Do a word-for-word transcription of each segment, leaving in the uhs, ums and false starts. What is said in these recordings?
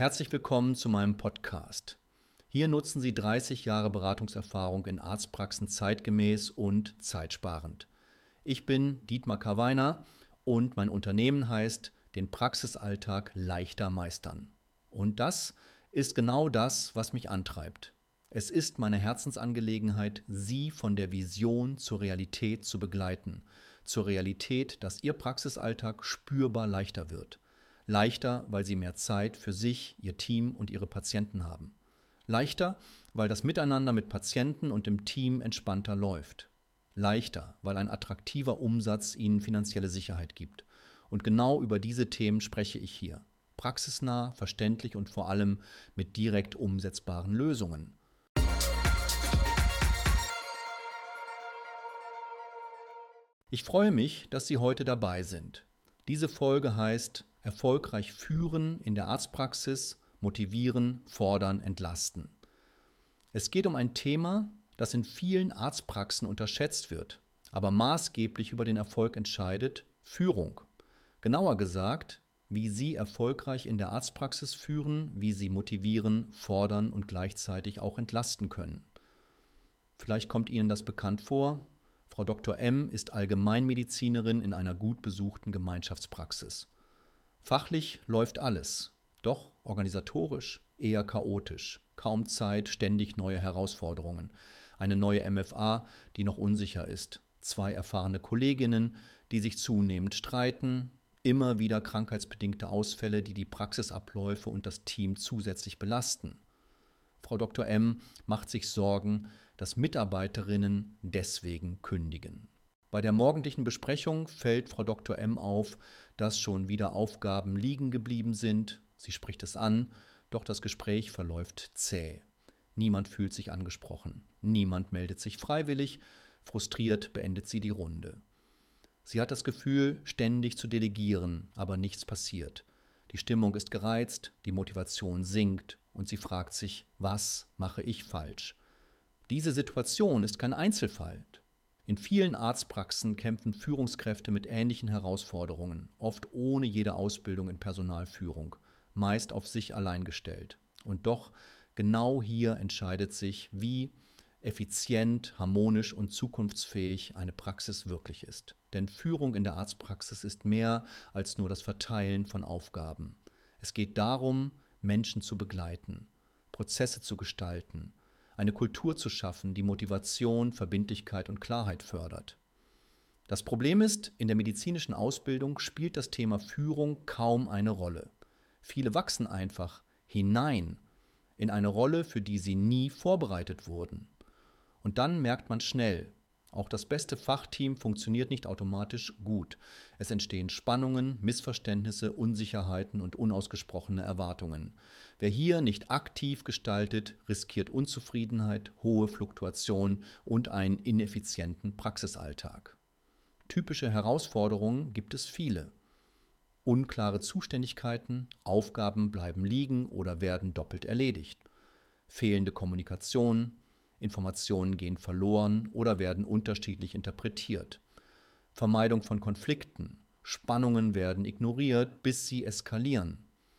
Herzlich willkommen zu meinem Podcast. Hier nutzen Sie dreißig Jahre Beratungserfahrung in Arztpraxen zeitgemäß und zeitsparend. Ich bin Dietmar Karweiner und mein Unternehmen heißt den Praxisalltag leichter meistern. Und das ist genau das, was mich antreibt. Es ist meine Herzensangelegenheit, Sie von der Vision zur Realität zu begleiten. Zur Realität, dass Ihr Praxisalltag spürbar leichter wird. Leichter, weil Sie mehr Zeit für sich, Ihr Team und Ihre Patienten haben. Leichter, weil das Miteinander mit Patienten und dem Team entspannter läuft. Leichter, weil ein attraktiver Umsatz Ihnen finanzielle Sicherheit gibt. Und genau über diese Themen spreche ich hier. Praxisnah, verständlich und vor allem mit direkt umsetzbaren Lösungen. Ich freue mich, dass Sie heute dabei sind. Diese Folge heißt Erfolgreich führen in der Arztpraxis, motivieren, fordern, entlasten. Es geht um ein Thema, das in vielen Arztpraxen unterschätzt wird, aber maßgeblich über den Erfolg entscheidet: Führung. Genauer gesagt, wie Sie erfolgreich in der Arztpraxis führen, wie Sie motivieren, fordern und gleichzeitig auch entlasten können. Vielleicht kommt Ihnen das bekannt vor. Frau Doktor M. ist Allgemeinmedizinerin in einer gut besuchten Gemeinschaftspraxis. Fachlich läuft alles, doch organisatorisch eher chaotisch. Kaum Zeit, ständig neue Herausforderungen. Eine neue M F A, die noch unsicher ist. Zwei erfahrene Kolleginnen, die sich zunehmend streiten. Immer wieder krankheitsbedingte Ausfälle, die die Praxisabläufe und das Team zusätzlich belasten. Frau Doktor M. macht sich Sorgen, dass Mitarbeiterinnen deswegen kündigen. Bei der morgendlichen Besprechung fällt Frau Doktor M. auf, dass schon wieder Aufgaben liegen geblieben sind. Sie spricht es an, doch das Gespräch verläuft zäh. Niemand fühlt sich angesprochen. Niemand meldet sich freiwillig. Frustriert beendet sie die Runde. Sie hat das Gefühl, ständig zu delegieren, aber nichts passiert. Die Stimmung ist gereizt, die Motivation sinkt und sie fragt sich, was mache ich falsch? Diese Situation ist kein Einzelfall. In vielen Arztpraxen kämpfen Führungskräfte mit ähnlichen Herausforderungen, oft ohne jede Ausbildung in Personalführung, meist auf sich allein gestellt. Und doch, genau hier entscheidet sich, wie effizient, harmonisch und zukunftsfähig eine Praxis wirklich ist. Denn Führung in der Arztpraxis ist mehr als nur das Verteilen von Aufgaben. Es geht darum, Menschen zu begleiten, Prozesse zu gestalten, eine Kultur zu schaffen, die Motivation, Verbindlichkeit und Klarheit fördert. Das Problem ist, in der medizinischen Ausbildung spielt das Thema Führung kaum eine Rolle. Viele wachsen einfach hinein in eine Rolle, für die sie nie vorbereitet wurden. Und dann merkt man schnell, auch das beste Fachteam funktioniert nicht automatisch gut. Es entstehen Spannungen, Missverständnisse, Unsicherheiten und unausgesprochene Erwartungen. Wer hier nicht aktiv gestaltet, riskiert Unzufriedenheit, hohe Fluktuation und einen ineffizienten Praxisalltag. Typische Herausforderungen gibt es viele. Unklare Zuständigkeiten, Aufgaben bleiben liegen oder werden doppelt erledigt. Fehlende Kommunikation, Informationen gehen verloren oder werden unterschiedlich interpretiert. Vermeidung von Konflikten. Spannungen werden ignoriert, bis sie eskalieren.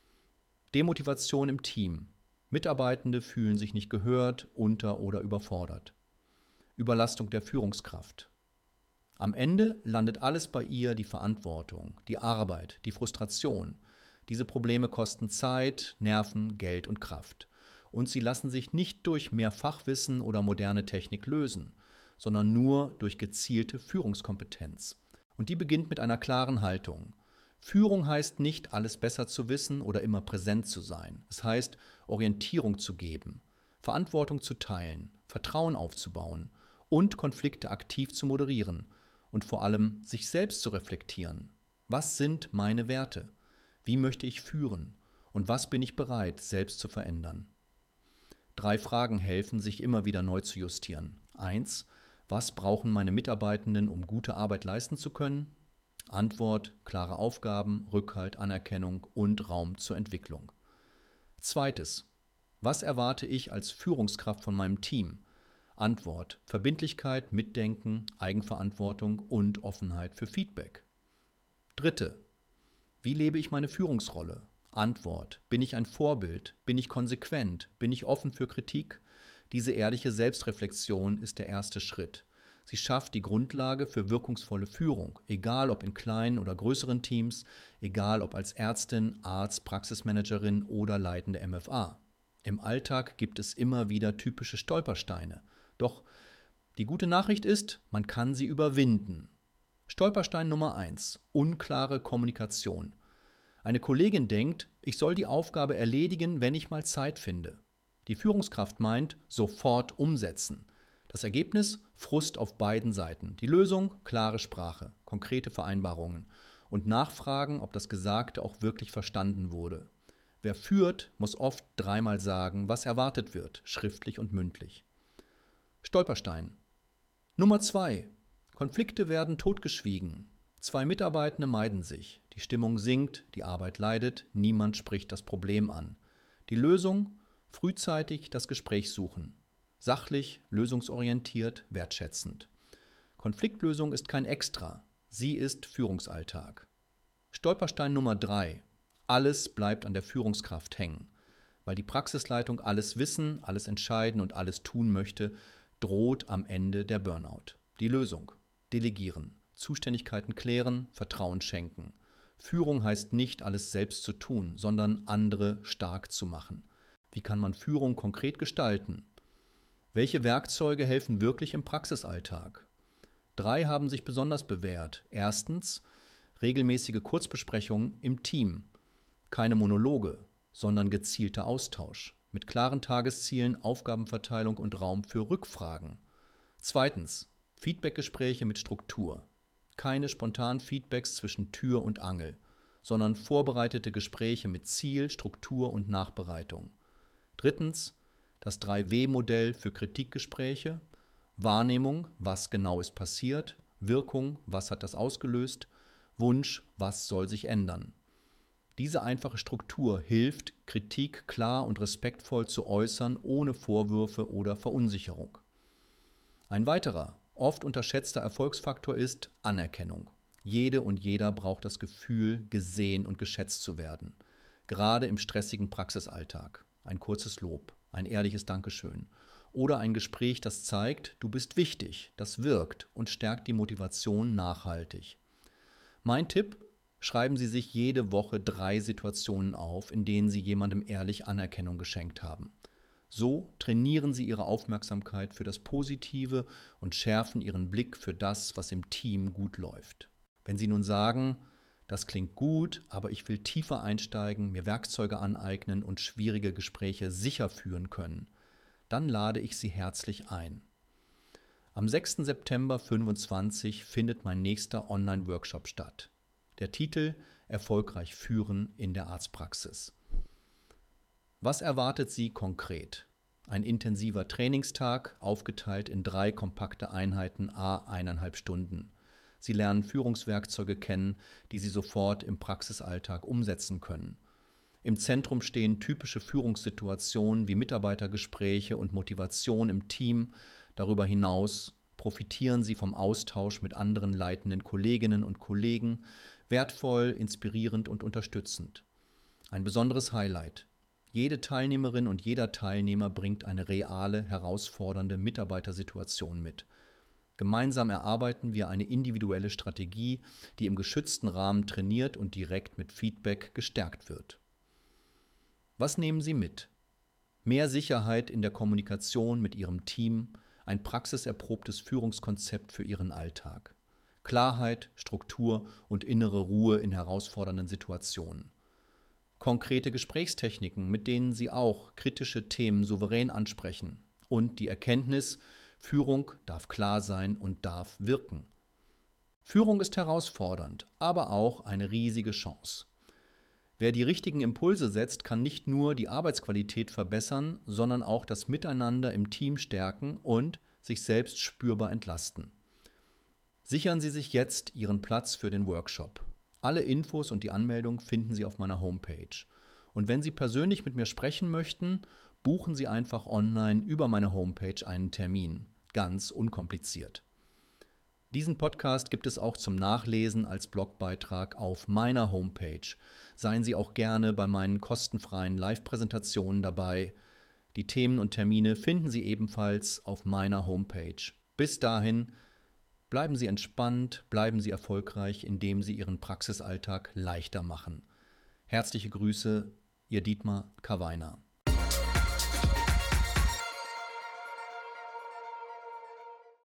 Demotivation im Team. Mitarbeitende fühlen sich nicht gehört, unter- oder überfordert. Überlastung der Führungskraft. Am Ende landet alles bei ihr: die Verantwortung, die Arbeit, die Frustration. Diese Probleme kosten Zeit, Nerven, Geld und Kraft. Und sie lassen sich nicht durch mehr Fachwissen oder moderne Technik lösen, sondern nur durch gezielte Führungskompetenz. Und die beginnt mit einer klaren Haltung. Führung heißt nicht, alles besser zu wissen oder immer präsent zu sein. Es heißt, Orientierung zu geben, Verantwortung zu teilen, Vertrauen aufzubauen und Konflikte aktiv zu moderieren und vor allem sich selbst zu reflektieren. Was sind meine Werte? Wie möchte ich führen? Und was bin ich bereit, selbst zu verändern? Drei Fragen helfen, sich immer wieder neu zu justieren. Eins: Was brauchen meine Mitarbeitenden, um gute Arbeit leisten zu können? Antwort: klare Aufgaben, Rückhalt, Anerkennung und Raum zur Entwicklung. Zweites: Was erwarte ich als Führungskraft von meinem Team? Antwort: Verbindlichkeit, Mitdenken, Eigenverantwortung und Offenheit für Feedback. Dritte: Wie lebe ich meine Führungsrolle? Antwort: Bin ich ein Vorbild? Bin ich konsequent? Bin ich offen für Kritik? Diese ehrliche Selbstreflexion ist der erste Schritt. Sie schafft die Grundlage für wirkungsvolle Führung, egal ob in kleinen oder größeren Teams, egal ob als Ärztin, Arzt, Praxismanagerin oder leitende M F A. Im Alltag gibt es immer wieder typische Stolpersteine. Doch die gute Nachricht ist, man kann sie überwinden. Stolperstein Nummer eins: Unklare Kommunikation. Eine Kollegin denkt, ich soll die Aufgabe erledigen, wenn ich mal Zeit finde. Die Führungskraft meint, sofort umsetzen. Das Ergebnis: Frust auf beiden Seiten. Die Lösung: klare Sprache, konkrete Vereinbarungen und Nachfragen, ob das Gesagte auch wirklich verstanden wurde. Wer führt, muss oft dreimal sagen, was erwartet wird, schriftlich und mündlich. Stolperstein Nummer zwei: Konflikte werden totgeschwiegen. Zwei Mitarbeitende meiden sich. Die Stimmung sinkt, die Arbeit leidet, niemand spricht das Problem an. Die Lösung: frühzeitig das Gespräch suchen. Sachlich, lösungsorientiert, wertschätzend. Konfliktlösung ist kein Extra, sie ist Führungsalltag. Stolperstein Nummer drei: Alles bleibt an der Führungskraft hängen. Weil die Praxisleitung alles wissen, alles entscheiden und alles tun möchte, droht am Ende der Burnout. Die Lösung: delegieren, Zuständigkeiten klären, Vertrauen schenken. Führung heißt nicht, alles selbst zu tun, sondern andere stark zu machen. Wie kann man Führung konkret gestalten? Welche Werkzeuge helfen wirklich im Praxisalltag? Drei haben sich besonders bewährt. Erstens: regelmäßige Kurzbesprechungen im Team. Keine Monologe, sondern gezielter Austausch. Mit klaren Tageszielen, Aufgabenverteilung und Raum für Rückfragen. Zweitens: Feedbackgespräche mit Struktur. Keine spontanen Feedbacks zwischen Tür und Angel, sondern vorbereitete Gespräche mit Ziel, Struktur und Nachbereitung. Drittens: das drei W Modell für Kritikgespräche. Wahrnehmung: was genau ist passiert. Wirkung: was hat das ausgelöst. Wunsch: was soll sich ändern. Diese einfache Struktur hilft, Kritik klar und respektvoll zu äußern, ohne Vorwürfe oder Verunsicherung. Ein weiterer, oft unterschätzter Erfolgsfaktor ist Anerkennung. Jede und jeder braucht das Gefühl, gesehen und geschätzt zu werden. Gerade im stressigen Praxisalltag. Ein kurzes Lob, ein ehrliches Dankeschön oder ein Gespräch, das zeigt, du bist wichtig, das wirkt und stärkt die Motivation nachhaltig. Mein Tipp: Schreiben Sie sich jede Woche drei Situationen auf, in denen Sie jemandem ehrlich Anerkennung geschenkt haben. So trainieren Sie Ihre Aufmerksamkeit für das Positive und schärfen Ihren Blick für das, was im Team gut läuft. Wenn Sie nun sagen, das klingt gut, aber ich will tiefer einsteigen, mir Werkzeuge aneignen und schwierige Gespräche sicher führen können, dann lade ich Sie herzlich ein. Am sechsten September fünfundzwanzig findet mein nächster Online-Workshop statt. Der Titel: Erfolgreich führen in der Arztpraxis. Was erwartet Sie konkret? Ein intensiver Trainingstag, aufgeteilt in drei kompakte Einheiten à eineinhalb Stunden. Sie lernen Führungswerkzeuge kennen, die Sie sofort im Praxisalltag umsetzen können. Im Zentrum stehen typische Führungssituationen wie Mitarbeitergespräche und Motivation im Team. Darüber hinaus profitieren Sie vom Austausch mit anderen leitenden Kolleginnen und Kollegen, wertvoll, inspirierend und unterstützend. Ein besonderes Highlight: Jede Teilnehmerin und jeder Teilnehmer bringt eine reale, herausfordernde Mitarbeitersituation mit. Gemeinsam erarbeiten wir eine individuelle Strategie, die im geschützten Rahmen trainiert und direkt mit Feedback gestärkt wird. Was nehmen Sie mit? Mehr Sicherheit in der Kommunikation mit Ihrem Team, ein praxiserprobtes Führungskonzept für Ihren Alltag. Klarheit, Struktur und innere Ruhe in herausfordernden Situationen. Konkrete Gesprächstechniken, mit denen Sie auch kritische Themen souverän ansprechen. Und die Erkenntnis: Führung darf klar sein und darf wirken. Führung ist herausfordernd, aber auch eine riesige Chance. Wer die richtigen Impulse setzt, kann nicht nur die Arbeitsqualität verbessern, sondern auch das Miteinander im Team stärken und sich selbst spürbar entlasten. Sichern Sie sich jetzt Ihren Platz für den Workshop. Alle Infos und die Anmeldung finden Sie auf meiner Homepage. Und wenn Sie persönlich mit mir sprechen möchten, buchen Sie einfach online über meine Homepage einen Termin. Ganz unkompliziert. Diesen Podcast gibt es auch zum Nachlesen als Blogbeitrag auf meiner Homepage. Seien Sie auch gerne bei meinen kostenfreien Live-Präsentationen dabei. Die Themen und Termine finden Sie ebenfalls auf meiner Homepage. Bis dahin, bleiben Sie entspannt, bleiben Sie erfolgreich, indem Sie Ihren Praxisalltag leichter machen. Herzliche Grüße, Ihr Dietmar Kaweiner.